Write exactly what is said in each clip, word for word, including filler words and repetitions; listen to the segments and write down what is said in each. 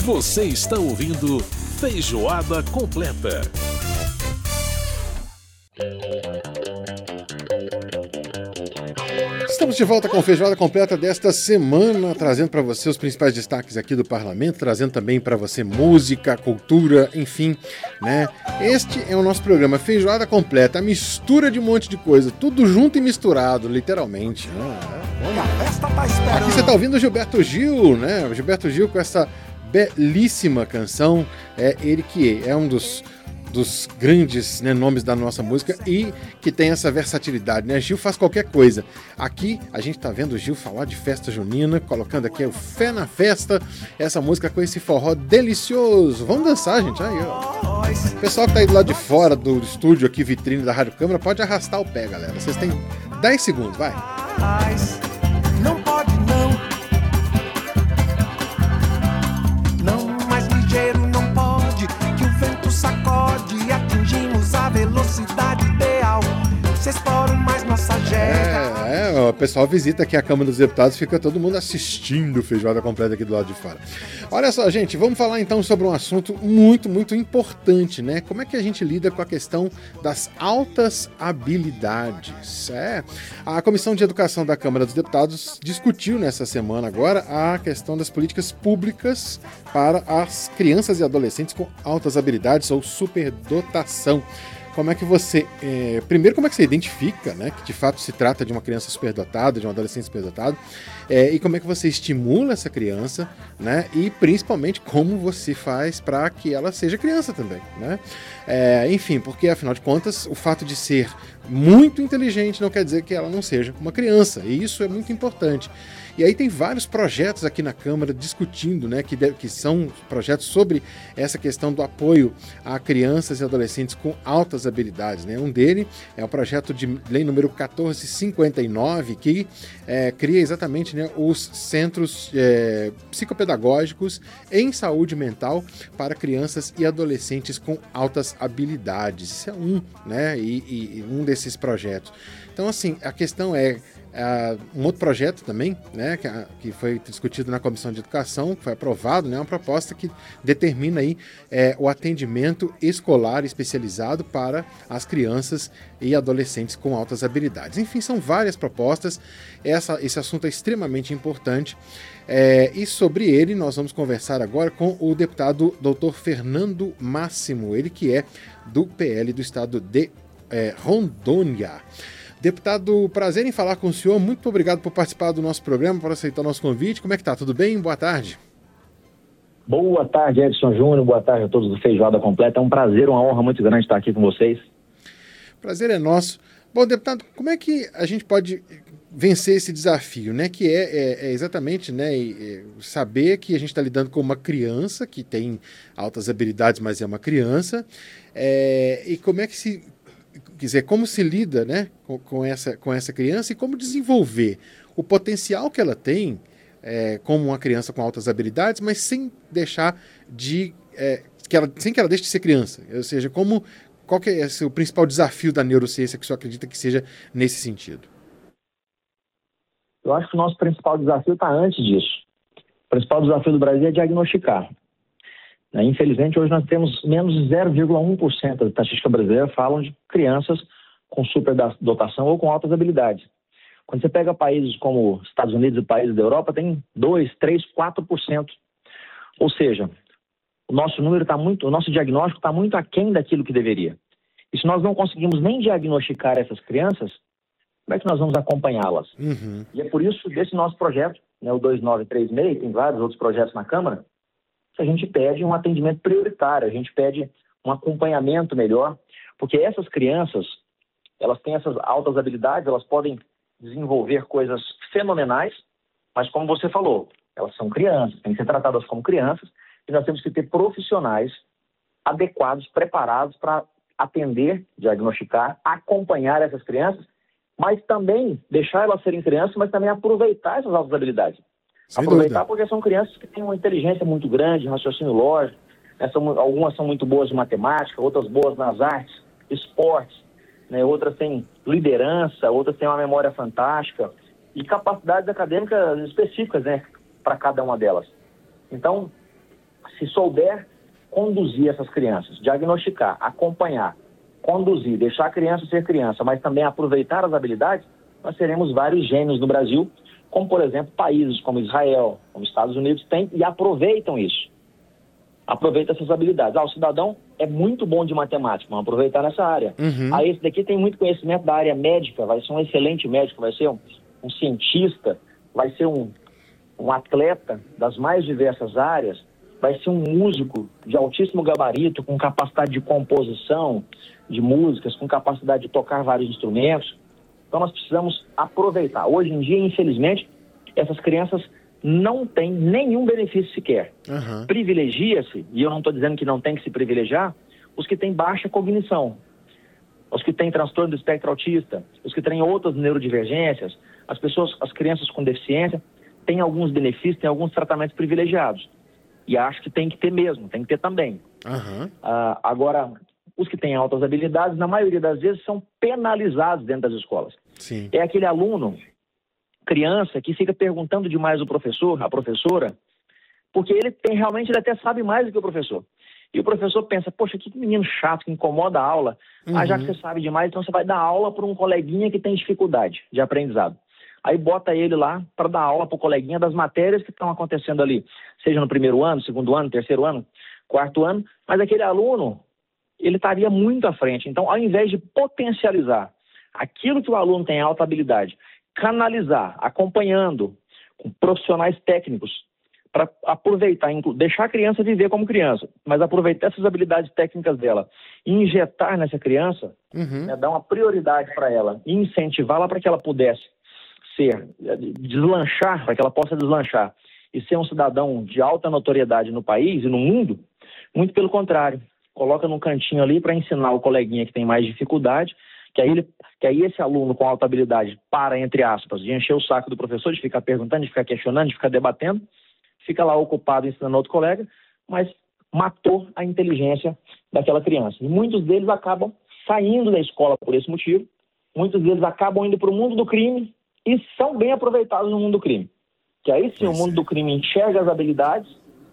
Você está ouvindo Feijoada Completa. Estamos de volta com a Feijoada Completa desta semana, trazendo para você os principais destaques aqui do Parlamento, trazendo também para você música, cultura, enfim, né? Este é o nosso programa Feijoada Completa, a mistura de um monte de coisa, tudo junto e misturado, literalmente, né? Aqui você está ouvindo o Gilberto Gil, né? O Gilberto Gil com essa belíssima canção, é ele que é um dos dos grandes, né, nomes da nossa música e que tem essa versatilidade, né? Gil faz qualquer coisa. Aqui a gente tá vendo o Gil falar de festa junina, colocando aqui o Fé na Festa, essa música com esse forró delicioso. Vamos dançar, gente. Aí, ó. O pessoal que tá aí do lado de fora do estúdio aqui, vitrine da Rádio Câmara, pode arrastar o pé, galera. Vocês têm dez segundos, vai. Não pode não. Não, mais ligeiro não pode, que o vento sacode. Atingimos a velocidade ideal. Vocês foram mais nossa jeca. É, é, o pessoal visita aqui a Câmara dos Deputados, fica todo mundo assistindo Feijoada Completa aqui do lado de fora. Olha só, gente, vamos falar então sobre um assunto muito, muito importante, né? Como é que a gente lida com a questão das altas habilidades? É, a Comissão de Educação da Câmara dos Deputados discutiu nessa semana agora a questão das políticas públicas para as crianças e adolescentes com altas habilidades ou superdotação. Como é que você, é, primeiro, como é que você identifica, né, que de fato se trata de uma criança superdotada, de um adolescente superdotado, é, e como é que você estimula essa criança, né, e principalmente como você faz para que ela seja criança também, né? É, enfim, porque afinal de contas, o fato de ser muito inteligente não quer dizer que ela não seja uma criança, e isso é muito importante. E aí tem vários projetos aqui na Câmara discutindo, né, que, de, que são projetos sobre essa questão do apoio a crianças e adolescentes com altas habilidades, né? Um dele é o projeto de lei número quatorze cinquenta e nove, que é, cria exatamente, né, os centros é, psicopedagógicos em saúde mental para crianças e adolescentes com altas habilidades. Isso é um, né, e, e, e um desses projetos. Então, assim, a questão é Uh, um outro projeto também, né, que, uh, que foi discutido na Comissão de Educação, que foi aprovado, né, uma proposta que determina aí, é, o atendimento escolar especializado para as crianças e adolescentes com altas habilidades. Enfim, são várias propostas, essa, esse assunto é extremamente importante, é, e sobre ele nós vamos conversar agora com o deputado doutor Fernando Máximo, ele que é do P L do estado de é, Rondônia. Deputado, prazer em falar com o senhor. Muito obrigado por participar do nosso programa, por aceitar o nosso convite. Como é que tá? Tudo bem? Boa tarde. Boa tarde, Edson Júnior. Boa tarde a todos do Feijoada Completa. É um prazer, uma honra muito grande estar aqui com vocês. Prazer é nosso. Bom, deputado, como é que a gente pode vencer esse desafio, né? Que é, é, é exatamente, né, é saber que a gente está lidando com uma criança que tem altas habilidades, mas é uma criança. É, e como é que se... Quer dizer, como se lida, né, com, com, essa, com essa criança e como desenvolver o potencial que ela tem é, como uma criança com altas habilidades, mas sem deixar de... É, que ela, sem que ela deixe de ser criança. Ou seja, como, qual que é esse, o principal desafio da neurociência que o senhor acredita que seja nesse sentido? Eu acho que o nosso principal desafio está antes disso. O principal desafio do Brasil é diagnosticar. Infelizmente, hoje nós temos menos de zero vírgula um por cento da estatística brasileira falam de crianças com superdotação ou com altas habilidades. Quando você pega países como Estados Unidos e países da Europa, tem dois, três, quatro por cento. Ou seja, o nosso número está muito, o nosso diagnóstico está muito aquém daquilo que deveria. E se nós não conseguimos nem diagnosticar essas crianças, como é que nós vamos acompanhá-las? Uhum. E é por isso, desse nosso projeto, né, o dois nove três seis, tem vários outros projetos na Câmara, a gente pede um atendimento prioritário, a gente pede um acompanhamento melhor, porque essas crianças, elas têm essas altas habilidades, elas podem desenvolver coisas fenomenais, mas como você falou, elas são crianças, têm que ser tratadas como crianças, e nós temos que ter profissionais adequados, preparados para atender, diagnosticar, acompanhar essas crianças, mas também deixar elas serem crianças, mas também aproveitar essas altas habilidades. Sem Aproveitar dúvida. Porque são crianças que têm uma inteligência muito grande, raciocínio lógico, né? São, algumas são muito boas de matemática, outras boas nas artes, esportes, né? Outras têm liderança, outras têm uma memória fantástica e capacidades acadêmicas específicas, né, para cada uma delas. Então, se souber conduzir essas crianças, diagnosticar, acompanhar, conduzir, deixar a criança ser criança, mas também aproveitar as habilidades, nós teremos vários gênios no Brasil, como, por exemplo, países como Israel, como Estados Unidos têm e aproveitam isso. Aproveita essas habilidades. Ah, o cidadão é muito bom de matemática, vamos aproveitar nessa área. Uhum. Ah, esse daqui tem muito conhecimento da área médica, vai ser um excelente médico, vai ser um, um cientista, vai ser um, um atleta das mais diversas áreas, vai ser um músico de altíssimo gabarito, com capacidade de composição de músicas, com capacidade de tocar vários instrumentos. Então nós precisamos aproveitar. Hoje em dia, infelizmente, essas crianças não têm nenhum benefício sequer. Uhum. Privilegia-se, e eu não estou dizendo que não tem que se privilegiar, os que têm baixa cognição, os que têm transtorno do espectro autista, os que têm outras neurodivergências, as pessoas, as crianças com deficiência, têm alguns benefícios, têm alguns tratamentos privilegiados. E acho que tem que ter mesmo, tem que ter também. Uhum. Uh, agora, os que têm altas habilidades, na maioria das vezes, são penalizados dentro das escolas. Sim. É aquele aluno, criança, que fica perguntando demais o professor, a professora, porque ele tem, realmente ele até sabe mais do que o professor. E o professor pensa, poxa, que menino chato, que incomoda a aula. Uhum. Ah, já que você sabe demais, então você vai dar aula para um coleguinha que tem dificuldade de aprendizado. Aí bota ele lá para dar aula para o coleguinha das matérias que estão acontecendo ali, seja no primeiro ano, segundo ano, terceiro ano, quarto ano, mas aquele aluno, ele estaria muito à frente. Então, ao invés de potencializar aquilo que o aluno tem alta habilidade, canalizar, acompanhando com profissionais técnicos, para aproveitar, deixar a criança viver como criança, mas aproveitar essas habilidades técnicas dela e injetar nessa criança, uhum. né, dar uma prioridade para ela e incentivá-la para que ela pudesse ser, deslanchar, para que ela possa deslanchar e ser um cidadão de alta notoriedade no país e no mundo, muito pelo contrário, coloca num cantinho ali para ensinar o coleguinha que tem mais dificuldade, que aí, ele, que aí esse aluno com alta habilidade para, entre aspas, de encher o saco do professor, de ficar perguntando, de ficar questionando, de ficar debatendo, fica lá ocupado ensinando outro colega, mas matou a inteligência daquela criança. E muitos deles acabam saindo da escola por esse motivo, muitos deles acabam indo para o mundo do crime e são bem aproveitados no mundo do crime. Que aí sim, o mundo do crime enxerga as habilidades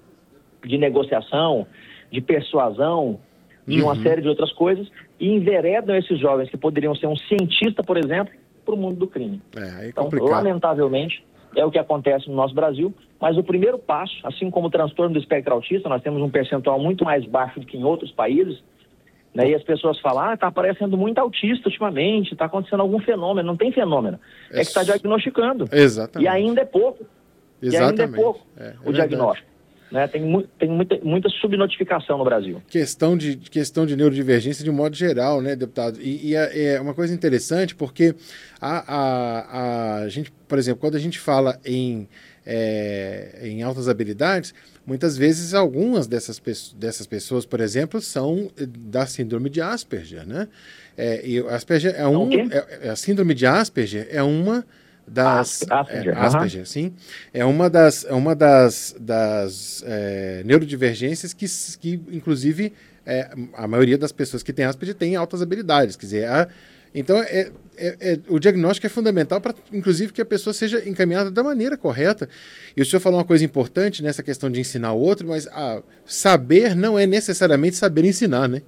de negociação, de persuasão, de uma uhum. série de outras coisas, e enveredam esses jovens que poderiam ser um cientista, por exemplo, para o mundo do crime. É, aí é então, complicado. lamentavelmente, é o que acontece no nosso Brasil, mas o primeiro passo, assim como o transtorno do espectro autista, nós temos um percentual muito mais baixo do que em outros países, né, e as pessoas falam, ah, está aparecendo muito autista ultimamente, está acontecendo algum fenômeno. Não tem fenômeno, é, é que está diagnosticando. Exatamente. E ainda é pouco. Exatamente. E ainda é pouco é, é o diagnóstico. Né? Tem, mu tem muita, muita subnotificação no Brasil. Questão de, questão de neurodivergência de modo geral, né, deputado? E, e é, é uma coisa interessante porque a, a, a gente, por exemplo, quando a gente fala em, é, em altas habilidades, muitas vezes algumas dessas, dessas pessoas, por exemplo, são da síndrome de Asperger, né? É, e Asperger é um, é, a síndrome de Asperger é uma das Asperger, é, Asperger uh-huh. sim, é uma das, é uma das, das é, neurodivergências que, que inclusive, é, a maioria das pessoas que tem Asperger tem altas habilidades, quer dizer, a, então é, é, é, o diagnóstico é fundamental para, inclusive, que a pessoa seja encaminhada da maneira correta. E o senhor falou uma coisa importante nessa questão de ensinar o outro, mas ah, saber não é necessariamente saber ensinar, né?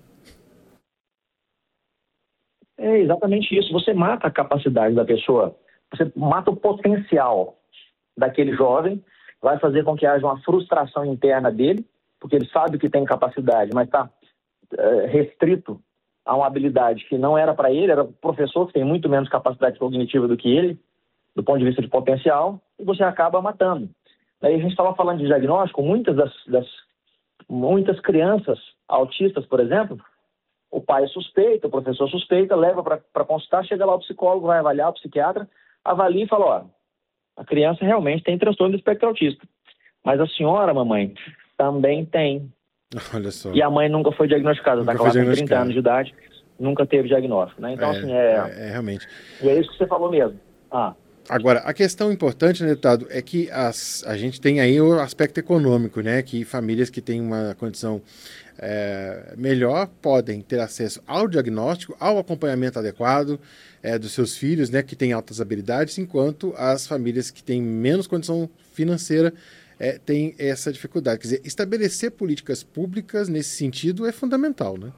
É exatamente isso, você mata a capacidade da pessoa. Você mata o potencial daquele jovem, vai fazer com que haja uma frustração interna dele, porque ele sabe que tem capacidade, mas está é, restrito a uma habilidade que não era para ele, era o professor que tem muito menos capacidade cognitiva do que ele, do ponto de vista de potencial, e você acaba matando. Daí a gente estava falando de diagnóstico, muitas das, das muitas crianças autistas, por exemplo, o pai suspeita, o professor suspeita, leva para consultar, chega lá o psicólogo, vai avaliar, o psiquiatra, avalia e fala, ó, a criança realmente tem transtorno do espectro autista. Mas a senhora, mamãe, também tem. Olha só. E a mãe nunca foi diagnosticada, está com trinta anos de idade, nunca teve diagnóstico, né? Então, é, assim, é... é... É, realmente. E é isso que você falou mesmo. Ah. Agora, a questão importante, né, deputado, é que as, a gente tem aí o aspecto econômico, né, que famílias que têm uma condição é, melhor podem ter acesso ao diagnóstico, ao acompanhamento adequado é, dos seus filhos, né, que têm altas habilidades, enquanto as famílias que têm menos condição financeira é, tem essa dificuldade. Quer dizer, estabelecer políticas públicas nesse sentido é fundamental, né?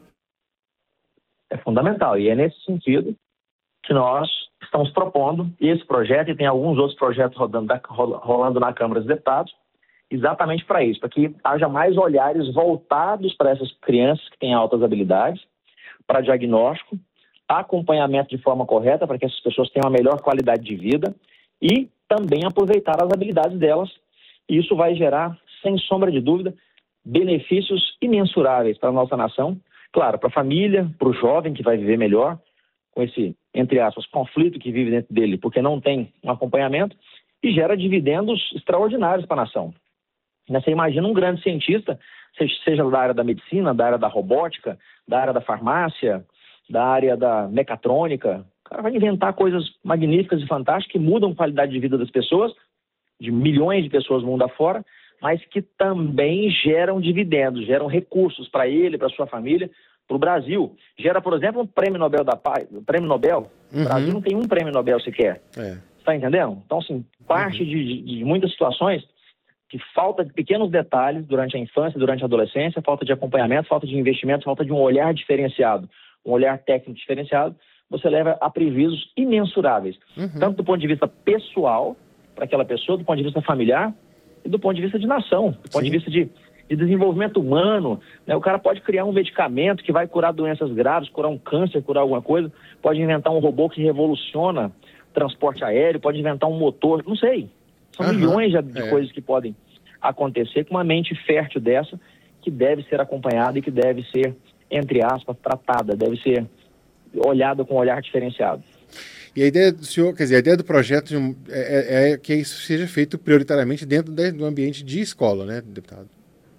É fundamental, e é nesse sentido que nós estamos propondo esse projeto, e tem alguns outros projetos rodando, da, rolando na Câmara dos Deputados, exatamente para isso, para que haja mais olhares voltados para essas crianças que têm altas habilidades, para diagnóstico, acompanhamento de forma correta, para que essas pessoas tenham a melhor qualidade de vida e também aproveitar as habilidades delas. E isso vai gerar, sem sombra de dúvida, benefícios imensuráveis para a nossa nação, claro, para a família, para o jovem que vai viver melhor, com esse, entre aspas, conflito que vive dentro dele, porque não tem um acompanhamento, e gera dividendos extraordinários para a nação. Você imagina um grande cientista, seja da área da medicina, da área da robótica, da área da farmácia, da área da mecatrônica, o cara vai inventar coisas magníficas e fantásticas que mudam a qualidade de vida das pessoas, de milhões de pessoas mundo afora, mas que também geram dividendos, geram recursos para ele, para sua família, para o Brasil. Gera, por exemplo, um prêmio Nobel da Paz, um prêmio Nobel. Uhum. O Brasil não tem um prêmio Nobel sequer. É. Está entendendo? Então, assim, parte uhum. de, de muitas situações que falta de pequenos detalhes durante a infância, durante a adolescência, falta de acompanhamento, falta de investimento, falta de um olhar diferenciado, um olhar técnico diferenciado, você leva a prejuízos imensuráveis, uhum. tanto do ponto de vista pessoal, para aquela pessoa, do ponto de vista familiar, e do ponto de vista de nação, do ponto Sim. de vista de, de desenvolvimento humano, né? O cara pode criar um medicamento que vai curar doenças graves, curar um câncer, curar alguma coisa, pode inventar um robô que revoluciona o transporte aéreo, pode inventar um motor, não sei. São uhum. milhões de, de é. coisas que podem acontecer com uma mente fértil dessa, que deve ser acompanhada e que deve ser, entre aspas, tratada, deve ser olhada com um olhar diferenciado. E a ideia do senhor, quer dizer, a ideia do projeto é, é, é que isso seja feito prioritariamente dentro de, do ambiente de escola, né, deputado?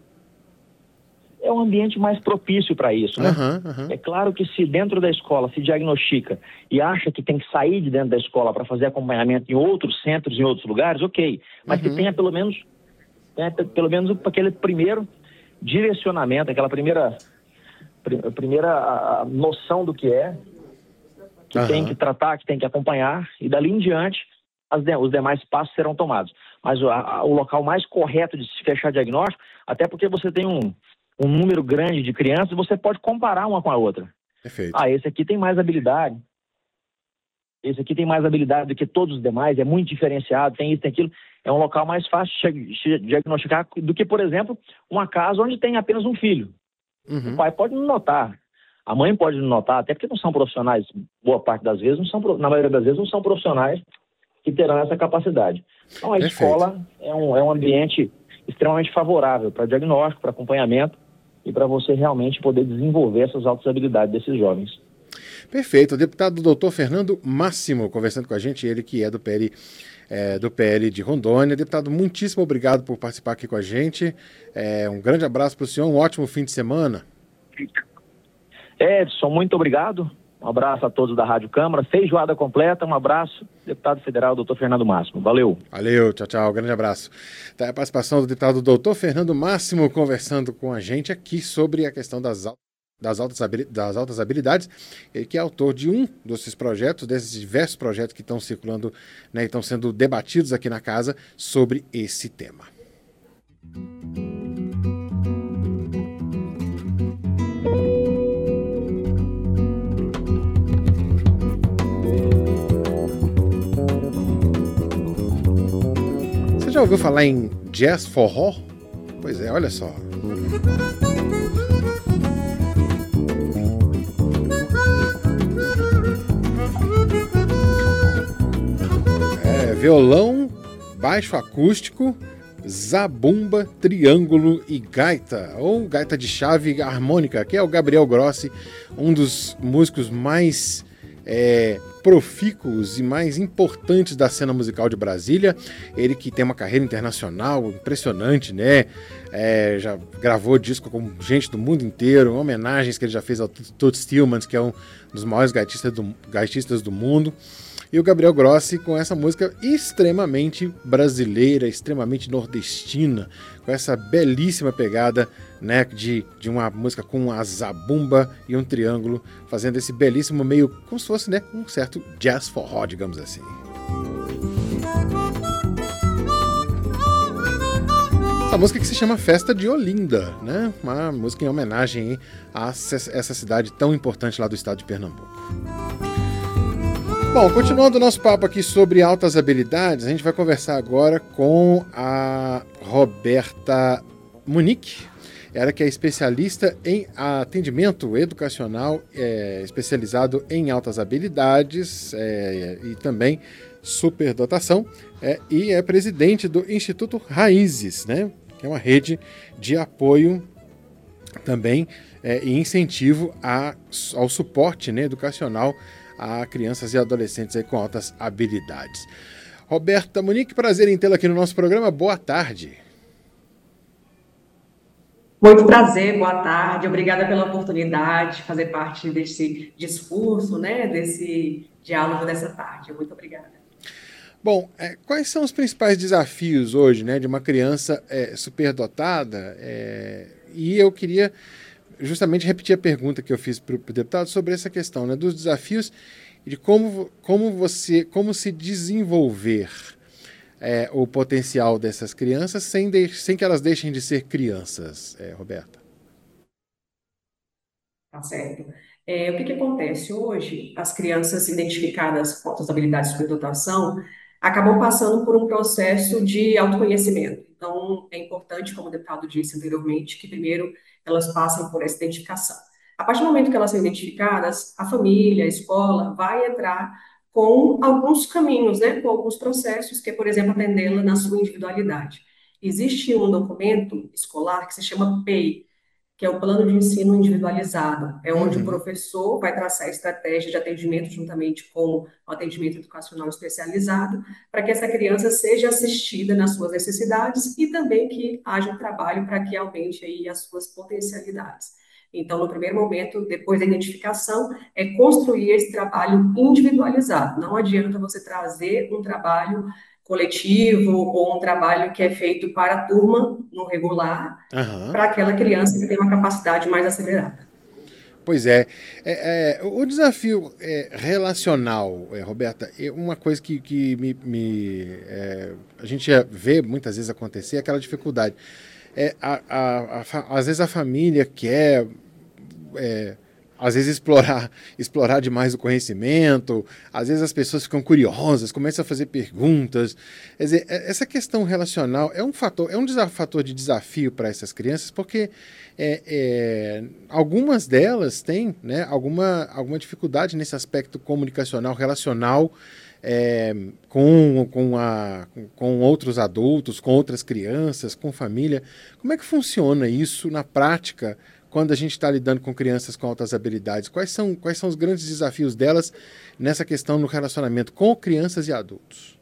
É um ambiente mais propício para isso, né? Uhum, uhum. É claro que se dentro da escola se diagnostica e acha que tem que sair de dentro da escola para fazer acompanhamento em outros centros, em outros lugares, ok. Mas uhum. que tenha pelo menos, tenha pelo menos aquele primeiro direcionamento, aquela primeira, primeira noção do que é, que uhum. tem que tratar, que tem que acompanhar, e dali em diante as de, os demais passos serão tomados. Mas o, a, o local mais correto de se fechar diagnóstico, até porque você tem um, um número grande de crianças, você pode comparar uma com a outra. Perfeito. Ah, esse aqui tem mais habilidade, esse aqui tem mais habilidade do que todos os demais, é muito diferenciado, tem isso, tem aquilo. É um local mais fácil de diagnosticar do que, por exemplo, uma casa onde tem apenas um filho. Uhum. O pai pode não notar. A mãe pode não notar, até porque não são profissionais, boa parte das vezes, não são, na maioria das vezes, não são profissionais que terão essa capacidade. Então, a Perfeito. escola é um, é um ambiente extremamente favorável para diagnóstico, para acompanhamento e para você realmente poder desenvolver essas altas habilidades desses jovens. Perfeito. O deputado doutor Fernando Máximo, conversando com a gente, ele que é do P L, é, do P L de Rondônia. Deputado, muitíssimo obrigado por participar aqui com a gente. É, um grande abraço para o senhor, um ótimo fim de semana. Edson, muito obrigado. Um abraço a todos da Rádio Câmara. Feijoada completa. Um abraço, deputado federal, doutor Fernando Máximo. Valeu. Valeu, tchau, tchau. Grande abraço. Tá a participação do deputado doutor Fernando Máximo conversando com a gente aqui sobre a questão das, das, altas, das altas habilidades. Ele que é autor de um desses projetos, desses diversos projetos que estão circulando, né, estão sendo debatidos aqui na casa sobre esse tema. Já ouviu falar em jazz forró? Pois é, olha só. É, violão, baixo acústico, zabumba, triângulo e gaita, ou gaita de chave harmônica, que é o Gabriel Grossi, um dos músicos mais É, profícuos e mais importantes da cena musical de Brasília. Ele que tem uma carreira internacional impressionante, né? É, já gravou disco com gente do mundo inteiro, homenagens que ele já fez ao Toots Thielemans, que é um dos maiores gaitistas do, gaitistas do mundo. E o Gabriel Grossi com essa música extremamente brasileira, extremamente nordestina, com essa belíssima pegada, né, de, de uma música com uma zabumba e um triângulo, fazendo esse belíssimo meio, como se fosse, né, um certo jazz forró, digamos assim. A música que se chama Festa de Olinda, né? Uma música em homenagem a essa cidade tão importante lá do estado de Pernambuco. Bom, continuando o nosso papo aqui sobre altas habilidades, a gente vai conversar agora com a Roberta Munick. Ela que é especialista em atendimento educacional, é, especializado em altas habilidades é, e também superdotação, é, e é presidente do Instituto Raízes, né, que é uma rede de apoio também é, e incentivo a, ao suporte, né, educacional a crianças e adolescentes aí com altas habilidades. Roberta Munick, prazer em tê-la aqui no nosso programa. Boa tarde. Muito prazer, boa tarde. Obrigada pela oportunidade de fazer parte desse discurso, né, desse diálogo dessa tarde. Muito obrigada. Bom, é, quais são os principais desafios hoje, né, de uma criança é, superdotada? É, e eu queria justamente repetir a pergunta que eu fiz para o deputado sobre essa questão, né, dos desafios e de como, como, você, como se desenvolver é, o potencial dessas crianças sem, de, sem que elas deixem de ser crianças, é, Roberta. Tá certo. É, o que, que acontece? Hoje, as crianças identificadas com altas habilidades de superdotação acabam passando por um processo de autoconhecimento. Então, é importante, como o deputado disse anteriormente, que primeiro elas passem por essa identificação. A partir do momento que elas são identificadas, a família, a escola, vai entrar com alguns caminhos, né, com alguns processos, que é, por exemplo, atendê-la na sua individualidade. Existe um documento escolar que se chama P E I, que é o Plano de Ensino Individualizado, é onde uhum. o professor vai traçar a estratégia de atendimento juntamente com o atendimento educacional especializado, para que essa criança seja assistida nas suas necessidades e também que haja um trabalho para que aumente aí as suas potencialidades. Então, no primeiro momento, depois da identificação, é construir esse trabalho individualizado. Não adianta você trazer um trabalho coletivo ou um trabalho que é feito para a turma no regular, uhum. para aquela criança que tem uma capacidade mais acelerada. Pois é. é, é o desafio é, relacional, é, Roberta, é uma coisa que, que me, me, é, a gente vê muitas vezes acontecer, é aquela dificuldade. É, a, a, a, às vezes a família quer... É, às vezes explorar, explorar demais o conhecimento, às vezes as pessoas ficam curiosas, começam a fazer perguntas. Quer dizer, essa questão relacional é um fator, é um fator de desafio para essas crianças, porque é, é, algumas delas têm, né, alguma, alguma dificuldade nesse aspecto comunicacional, relacional, é, com, com, a, com outros adultos, com outras crianças, com família. Como é que funciona isso na prática quando a gente está lidando com crianças com altas habilidades? Quais são, quais são os grandes desafios delas nessa questão no relacionamento com crianças e adultos?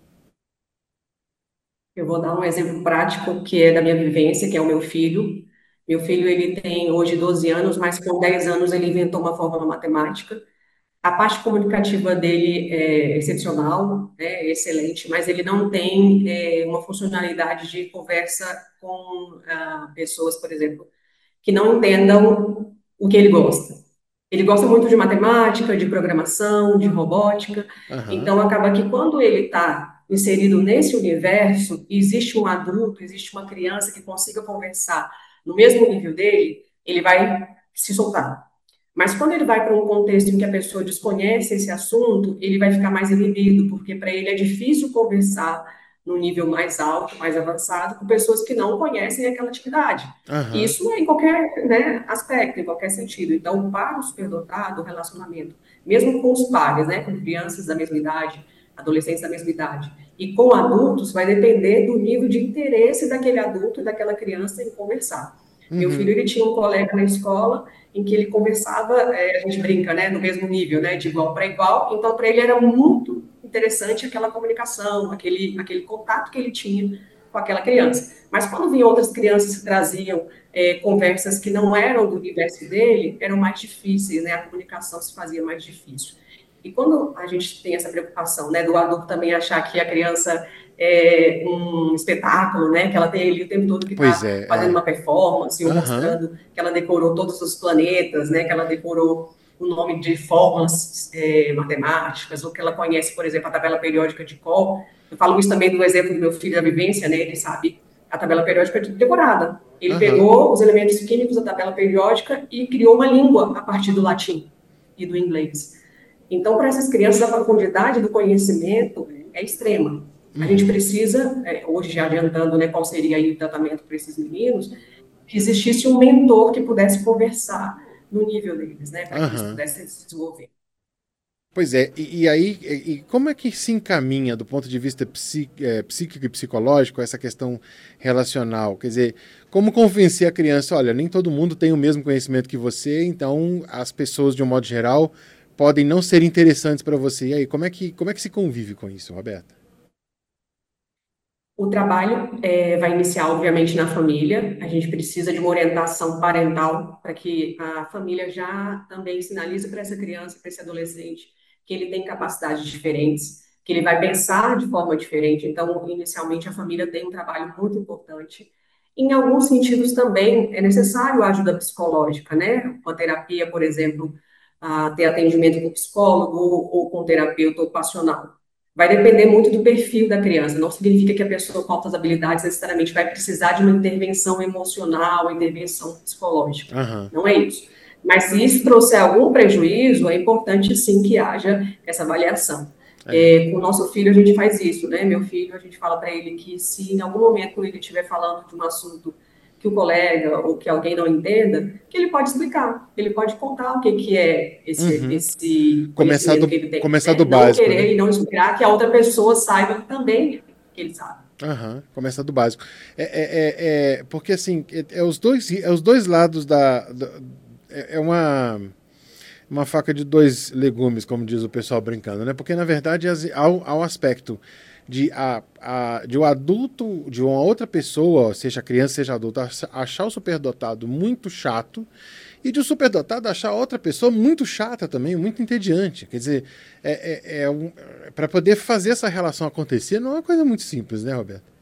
Eu vou dar um exemplo prático que é da minha vivência, que é o meu filho. Meu filho, ele tem hoje doze anos, mas com dez anos ele inventou uma fórmula matemática. A parte comunicativa dele é excepcional, é excelente, mas ele não tem é, uma funcionalidade de conversa com ah, pessoas, por exemplo, que não entendam o que ele gosta. Ele gosta muito de matemática, de programação, de robótica. Uhum. Então, acaba que quando ele está inserido nesse universo, existe um adulto, existe uma criança que consiga conversar no mesmo nível dele, ele vai se soltar. Mas quando ele vai para um contexto em que a pessoa desconhece esse assunto, ele vai ficar mais inibido, porque para ele é difícil conversar no nível mais alto, mais avançado, com pessoas que não conhecem aquela atividade. Uhum. Isso é em qualquer, né, aspecto, em qualquer sentido. Então, para o superdotado, o relacionamento, mesmo com os pares, né, com crianças da mesma idade, adolescentes da mesma idade, e com adultos, vai depender do nível de interesse daquele adulto e daquela criança em conversar. Uhum. Meu filho, ele tinha um colega na escola em que ele conversava, é, a gente brinca, né, no mesmo nível, né, de igual para igual, então para ele era muito interessante aquela comunicação, aquele, aquele contato que ele tinha com aquela criança. Mas quando vinham outras crianças que traziam é, conversas que não eram do universo dele, eram mais difíceis, né, a comunicação se fazia mais difícil. E quando a gente tem essa preocupação, né, do adulto também achar que a criança é um espetáculo, né, que ela tem ali o tempo todo que está é, fazendo é. uma performance, ou uhum. mostrando que ela decorou todos os planetas, né, que ela decorou o nome de fórmulas é, matemáticas, ou que ela conhece, por exemplo, a tabela periódica de cor. Eu falo isso também do exemplo do meu filho da vivência, né, ele sabe a tabela periódica decorada. Ele Aham. pegou os elementos químicos da tabela periódica e criou uma língua a partir do latim e do inglês. Então, para essas crianças, a profundidade do conhecimento é extrema. A gente precisa, é, hoje já adiantando, né, qual seria aí o tratamento para esses meninos, que existisse um mentor que pudesse conversar no nível deles, né, para que eles Aham. pudessem se desenvolver. Pois é, e, e aí, e, e como é que se encaminha do ponto de vista psi, é, psíquico e psicológico essa questão relacional? Quer dizer, como convencer a criança, olha, nem todo mundo tem o mesmo conhecimento que você, então as pessoas, de um modo geral, podem não ser interessantes para você. E aí, como é que, como é que se convive com isso, Roberta? O trabalho é, vai iniciar, obviamente, na família. A gente precisa de uma orientação parental para que a família já também sinalize para essa criança, para esse adolescente, que ele tem capacidades diferentes, que ele vai pensar de forma diferente. Então, inicialmente, a família tem um trabalho muito importante. Em alguns sentidos também é necessário a ajuda psicológica, né? Uma terapia, por exemplo, a ter atendimento com psicólogo ou com terapeuta ocupacional. Vai depender muito do perfil da criança. Não significa que a pessoa com altas habilidades necessariamente vai precisar de uma intervenção emocional, intervenção psicológica. Aham. Não é isso. Mas se isso trouxer algum prejuízo, é importante sim que haja essa avaliação. É. É, com o nosso filho a gente faz isso, né? Meu filho, a gente fala para ele que se em algum momento ele estiver falando de um assunto que o colega ou que alguém não entenda, que ele pode explicar, ele pode contar o que, que é esse, Uhum. esse Começar conhecimento do, que ele tem. começar né? do Não básico, querer né? e não esperar que a outra pessoa saiba também que ele sabe. Aham, começa do básico. É, é, é, é, porque assim, é, é os dois, é os dois lados da. da é, é uma, uma faca de dois legumes, como diz o pessoal brincando, né? Porque, na verdade, há o aspecto de, a, a, de o adulto, de uma outra pessoa, seja criança, seja adulto, achar o superdotado muito chato, e de o superdotado achar outra pessoa muito chata também, muito entediante. Quer dizer, é, é, é um, para poder fazer essa relação acontecer não é uma coisa muito simples, né, Roberto?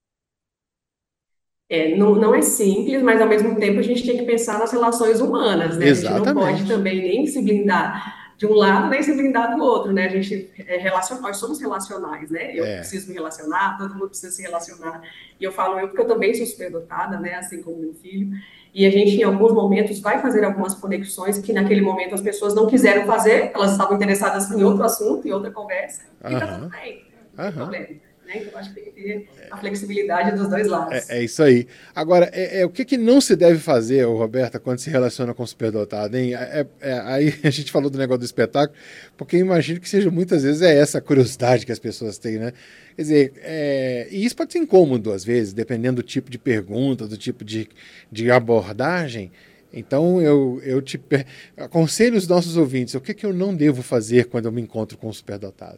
É, não, não é simples, mas ao mesmo tempo a gente tem que pensar nas relações humanas, né? A gente não pode também nem se blindar de um lado, nem se blindar do outro, né? A gente é relacion... nós somos relacionais, né? Eu é. preciso me relacionar, todo mundo precisa se relacionar. E eu falo eu porque eu também sou superdotada, né? Assim como meu filho. E a gente, em alguns momentos, vai fazer algumas conexões que naquele momento as pessoas não quiseram fazer, elas estavam interessadas em outro assunto, em outra conversa, e tá tudo bem, não tem problema. Então, acho que tem que ter a flexibilidade dos dois lados. É, é isso aí. Agora, é, é, o que, que não se deve fazer, Roberta, quando se relaciona com o superdotado, hein? É, é, aí a gente falou do negócio do espetáculo, porque eu imagino que seja muitas vezes é essa curiosidade que as pessoas têm, né? Quer dizer, é, e isso pode ser incômodo às vezes, dependendo do tipo de pergunta, do tipo de, de abordagem. Então, eu, eu te aconselho os nossos ouvintes, o que, que eu não devo fazer quando eu me encontro com um superdotado?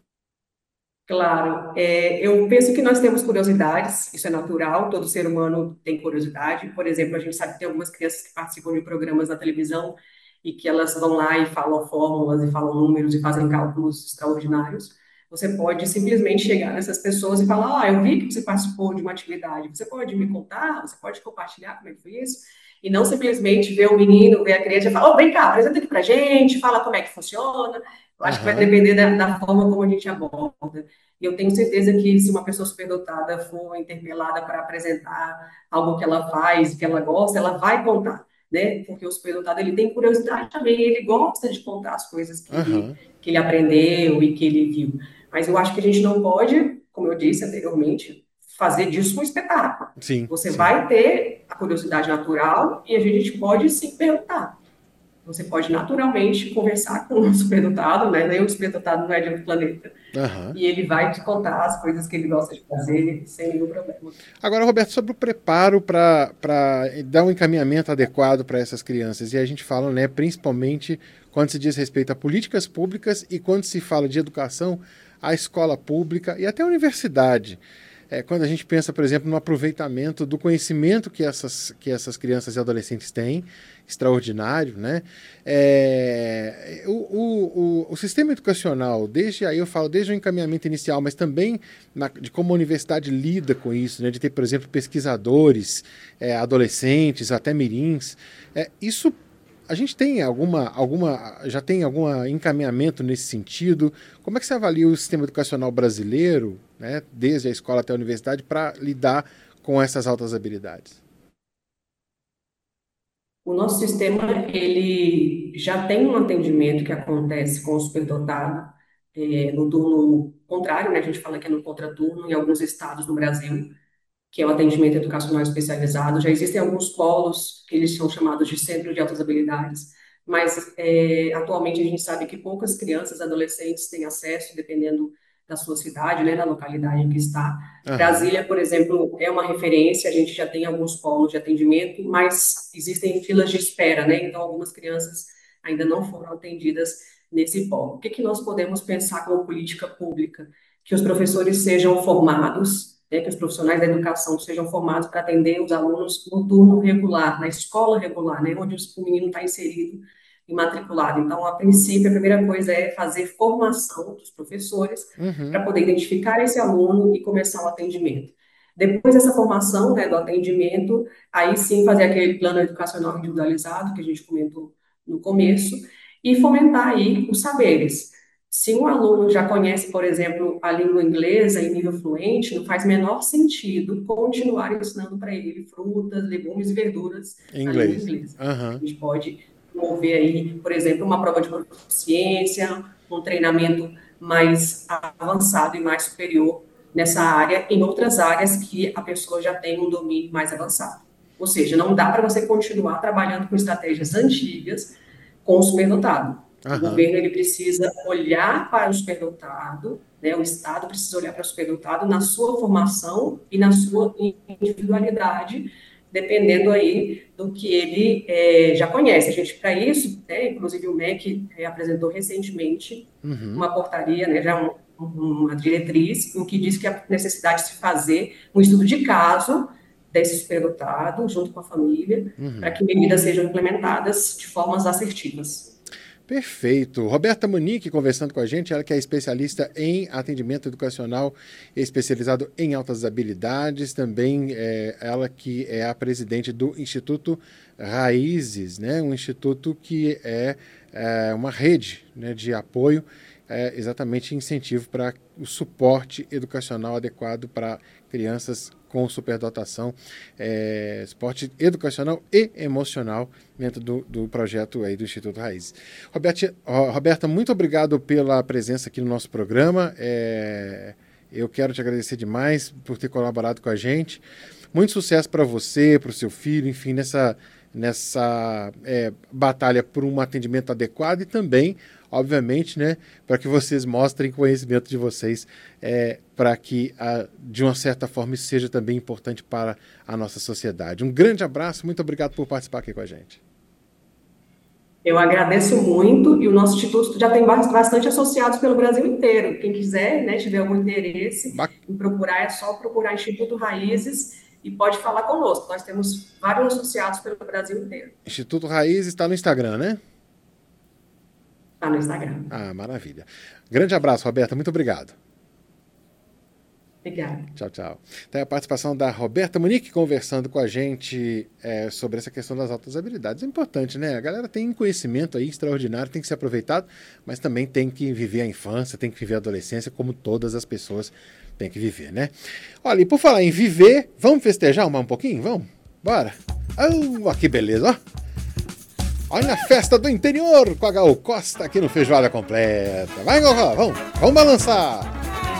Claro, é, eu penso que nós temos curiosidades, isso é natural, todo ser humano tem curiosidade. Por exemplo, a gente sabe que tem algumas crianças que participam de programas na televisão e que elas vão lá e falam fórmulas, e falam números, e fazem cálculos extraordinários. Você pode simplesmente chegar nessas pessoas e falar, ah, eu vi que você participou de uma atividade, você pode me contar, você pode compartilhar como é que foi isso? E não simplesmente ver o menino, ver a criança e falar, oh, vem cá, apresenta aqui pra gente, fala como é que funciona. Eu acho uhum. que vai depender da, da forma como a gente aborda. E eu tenho certeza que se uma pessoa superdotada for interpelada para apresentar algo que ela faz, que ela gosta, ela vai contar, né? Porque o superdotado, ele tem curiosidade também, ele gosta de contar as coisas que, uhum. ele, que ele aprendeu e que ele viu. Mas eu acho que a gente não pode, como eu disse anteriormente, fazer disso um espetáculo. Sim, Você sim. vai ter a curiosidade natural e a gente pode sim perguntar. Você pode naturalmente conversar com o superdotado, né? Nem o superdotado não é de outro planeta. Uhum. E ele vai te contar as coisas que ele gosta de fazer sem nenhum problema. Agora, Roberto, sobre o preparo para dar um encaminhamento adequado para essas crianças. E a gente fala, né, principalmente quando se diz respeito a políticas públicas e quando se fala de educação, a escola pública e até a universidade. É, quando a gente pensa, por exemplo, no aproveitamento do conhecimento que essas, que essas crianças e adolescentes têm, extraordinário, né? É, o, o, o, o sistema educacional, desde aí eu falo, desde o encaminhamento inicial, mas também na, de como a universidade lida com isso, né? De ter, por exemplo, pesquisadores, é, adolescentes, até mirins, é, isso a gente tem alguma, alguma, já tem algum encaminhamento nesse sentido? Como é que você avalia o sistema educacional brasileiro, né, desde a escola até a universidade, para lidar com essas altas habilidades? O nosso sistema, ele já tem um atendimento que acontece com o superdotado, é, no turno contrário, né? A gente fala que é no contraturno em alguns estados no Brasil, que é o atendimento educacional especializado. Já existem alguns polos que eles são chamados de centro de altas habilidades, mas é, atualmente a gente sabe que poucas crianças, adolescentes têm acesso, dependendo da sua cidade, né, da localidade em que está. Aham. Brasília, por exemplo, é uma referência, a gente já tem alguns polos de atendimento, mas existem filas de espera, né? Então algumas crianças ainda não foram atendidas nesse polo. O que que nós podemos pensar como política pública? Que os professores sejam formados, né, que os profissionais da educação sejam formados para atender os alunos no turno regular, na escola regular, né, onde o menino está inserido e matriculado. Então, a princípio, a primeira coisa é fazer formação dos professores Uhum. para poder identificar esse aluno e começar o atendimento. Depois dessa formação, né, do atendimento, aí sim fazer aquele plano educacional individualizado que a gente comentou no começo e fomentar aí os saberes. Se um aluno já conhece, por exemplo, a língua inglesa em nível fluente, não faz menor sentido continuar ensinando para ele frutas, legumes e verduras Em na língua inglês. inglesa. A Aham. gente pode promover aí, por exemplo, uma prova de proficiência, um treinamento mais avançado e mais superior nessa área, em outras áreas que a pessoa já tem um domínio mais avançado. Ou seja, não dá para você continuar trabalhando com estratégias antigas com o superdotado. O Aham. governo ele precisa olhar para o superdotado, né? O Estado precisa olhar para o superdotado na sua formação e na sua individualidade, dependendo aí do que ele é, já conhece. A gente, para isso, né, inclusive o M E C é, apresentou recentemente Uhum. uma portaria, né, já um, uma diretriz, em que diz que a necessidade de se fazer um estudo de caso desse superdotado, junto com a família, Uhum. para que medidas sejam implementadas de formas assertivas. Perfeito. Roberta Munique conversando com a gente, ela que é especialista em atendimento educacional especializado em altas habilidades, também é ela que é a presidente do Instituto Raízes, né? Um instituto que é, é uma rede, né, de apoio, é, exatamente incentivo para o suporte educacional adequado para crianças com superdotação, é, suporte educacional e emocional dentro do, do projeto aí do Instituto Raízes. Roberta, Roberta, muito obrigado pela presença aqui no nosso programa. É, eu quero te agradecer demais por ter colaborado com a gente. Muito sucesso para você, para o seu filho, enfim, nessa, nessa é, batalha por um atendimento adequado e também, obviamente, né, para que vocês mostrem conhecimento de vocês, é, para que, a, de uma certa forma, isso seja também importante para a nossa sociedade. Um grande abraço, muito obrigado por participar aqui com a gente. Eu agradeço muito, e o nosso instituto já tem bastante associados pelo Brasil inteiro. Quem quiser, né, tiver algum interesse Bac- em procurar, é só procurar Instituto Raízes e pode falar conosco. Nós temos vários associados pelo Brasil inteiro. Instituto Raízes está no Instagram, né? Tá no Instagram. Ah, maravilha. Grande abraço, Roberta, muito obrigado. Obrigada. Tchau, tchau. Tem a participação da Roberta Munique conversando com a gente é, sobre essa questão das altas habilidades. É importante, né? A galera tem um conhecimento aí extraordinário, tem que ser aproveitado, mas também tem que viver a infância, tem que viver a adolescência, como todas as pessoas têm que viver, né? Olha, e por falar em viver, vamos festejar um pouquinho? Vamos? Bora? Oh, que beleza, ó! Olha a festa do interior com a Gal Costa aqui no Feijoada Completa. Vai, Gogó, vamos, vamos balançar!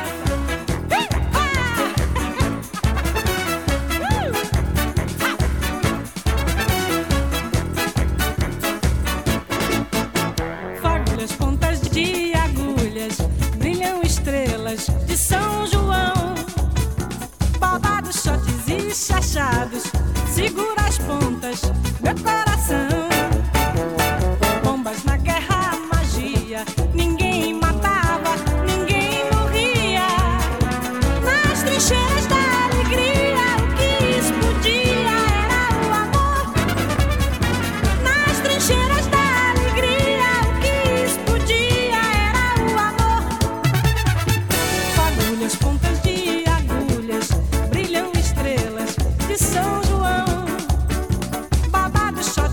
Fagulhas, pontas de agulhas, brilham estrelas de São João. Babados, shotes e chachados, segura as pontas, meu coração. Bombas na guerra, magia, ninguém matava, ninguém morria. Nas trincheiras da alegria, o que explodia era o amor. Nas trincheiras da alegria, o que explodia era o amor. Fagulhas, pontas de agulhas, brilham estrelas de São João. Babados,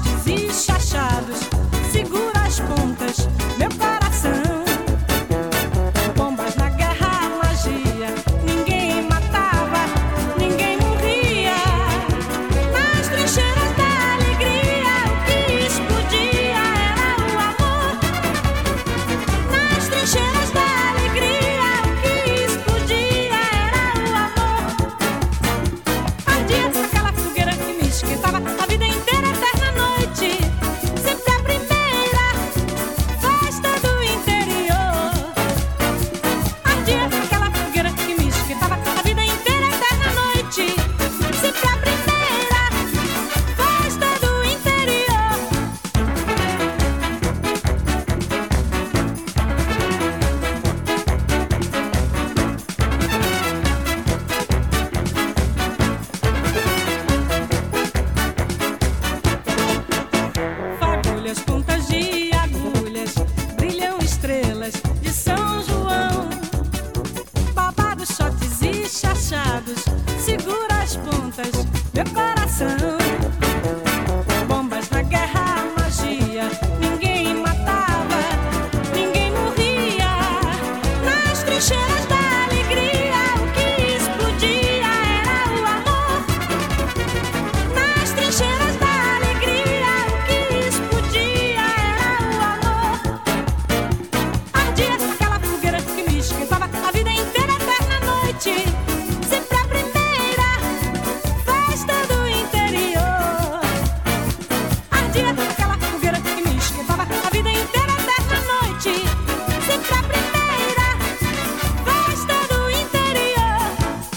meu coração. Bombas na guerra, magia, ninguém matava, ninguém morria. Nas trincheiras da alegria, o que explodia era o amor. Nas trincheiras da alegria, o que explodia era o amor. Ardia aquela fogueira que me esquentava a vida inteira, eterna noite. Sempre a primeira festa do interior. Ardia aquela fogueira que me esquentava a vida inteira, eterna noite. Sempre a primeira festa do interior.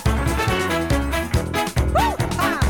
Uh! Ah!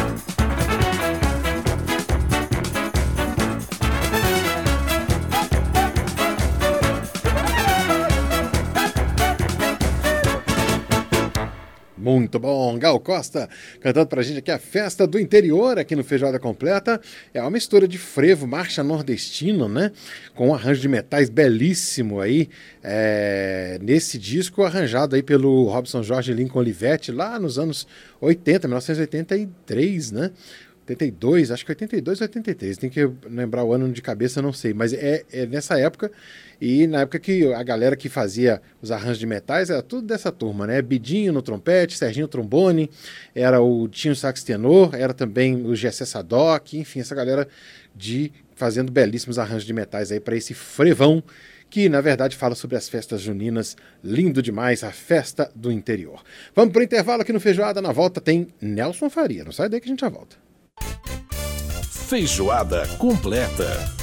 Muito bom, Gal Costa cantando pra gente aqui a Festa do Interior aqui no Feijoada Completa. É uma mistura de frevo, marcha nordestina, né? Com um arranjo de metais belíssimo aí, é, nesse disco arranjado aí pelo Robson Jorge Lincoln Olivetti lá nos anos oitenta, mil novecentos e oitenta e três, né? oitenta e dois, acho que oitenta e dois ou oitenta e três, tem que lembrar o ano de cabeça, não sei, mas é, é nessa época, e na época que a galera que fazia os arranjos de metais era tudo dessa turma, né? Bidinho no trompete, Serginho trombone, era o Tinho sax tenor, era também o Gessé Sadoc, enfim, essa galera de fazendo belíssimos arranjos de metais aí para esse frevão, que na verdade fala sobre as festas juninas, lindo demais, a festa do interior. Vamos pro intervalo aqui no Feijoada, na volta tem Nelson Faria, não sai daí que a gente já volta. Feijoada completa.